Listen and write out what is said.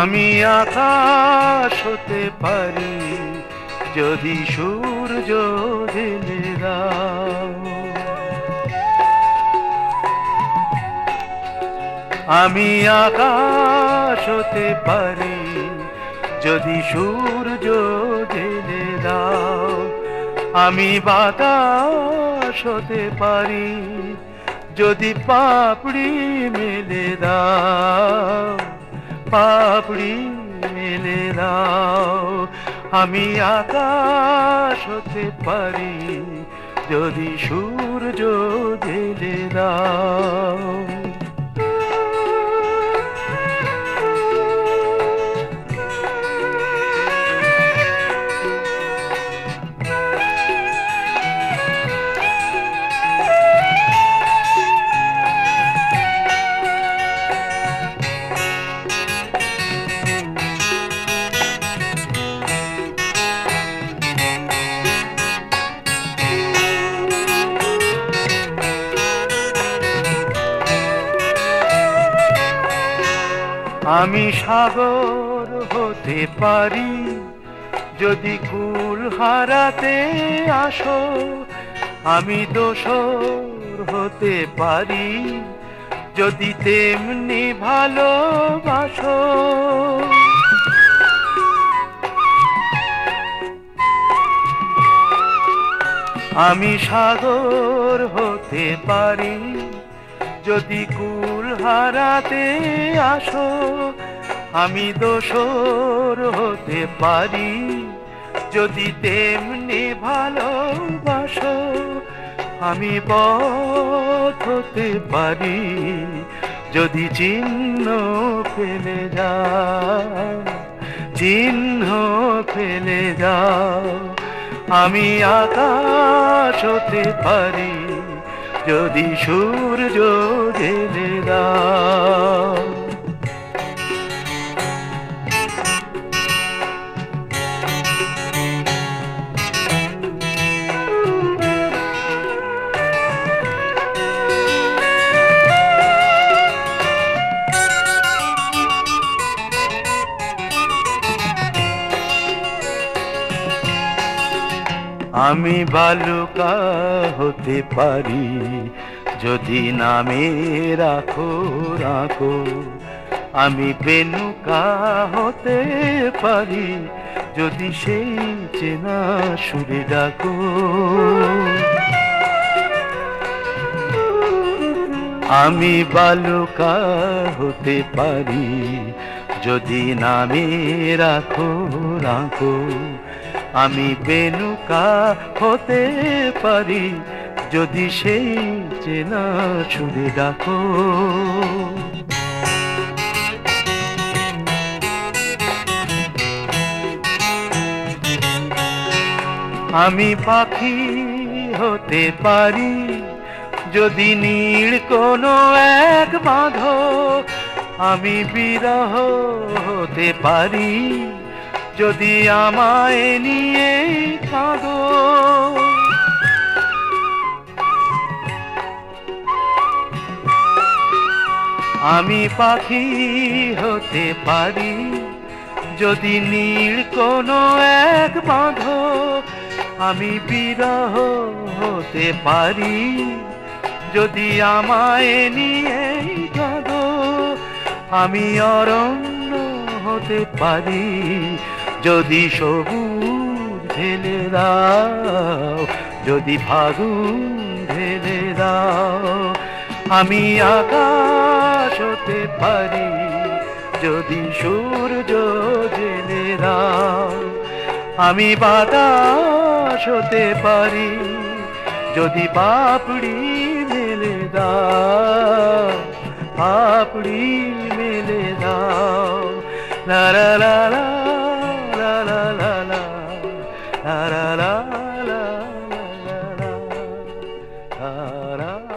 আমি আকাশ হতে পারি যদি সূর্য ঢেলে দাও। আমি আকাশ হতে পারি যদি সূর্য ঢেলে দাও। আমি বাতাস হতে পারি যদি পাপড়ি মেলে দাও, পাপড়ি মেলে দাও। আমি আকাশ হতে পারি যদি সূর্য ঢেলে দাও। আমি সাগর হতে পারি যদি কুল হারাতে আসো। আমি দোসর হতে পারি যদি তেমনি ভালোবাসো। আমি সাগর হতে পারি যদি কুল হারাতে আসো। আমি দোসর হতে পারি যদি তেমনি ভালোবাসো। আমি পথ হতে পারি যদি চিহ্ন ফেলে যাও, চিহ্ন ফেলে যাও। আমি আকাশ হতে পারি যদি সূর্য ঢেলে দাও। আমি বালুকা হতে পারি যদি নামে রাখো রাখো। আমি বেনুকা হতে পারি যদি সেই চেনা সুরে ডাকো। আমি বালুকা হতে পারি যদি নামে রাখো রাখো। আমি বেনুকা হতে পারি যদি সেই চেনা সুরে ডাকো। আমি পাখি হতে পারি যদি নীড় কোনো এক বাঁধো। আমি বিরহ হতে পারি যদি আমায় নিয়ে কাঁদো। আমি পাখি হতে পারি যদি নীড় কোনো এক বাঁধো। আমি বিরহ হতে পারি যদি আমায় নিয়ে কাঁদো। আমি অরণ্য হতে পারি যদি সবুজ ঢেলে দাও, যদি ফাগুন ঢেলে দাও। আমি আকাশ হতে পারি যদি সূর্য ঢেলে দাও। আমি বাতাস হতে পারি যদি পাপড়ি মেলে দাও, পাপড়ি মেলে দাও। লা লা লা লা লা লা লা লা লা লা লা লা লা লা লা লা।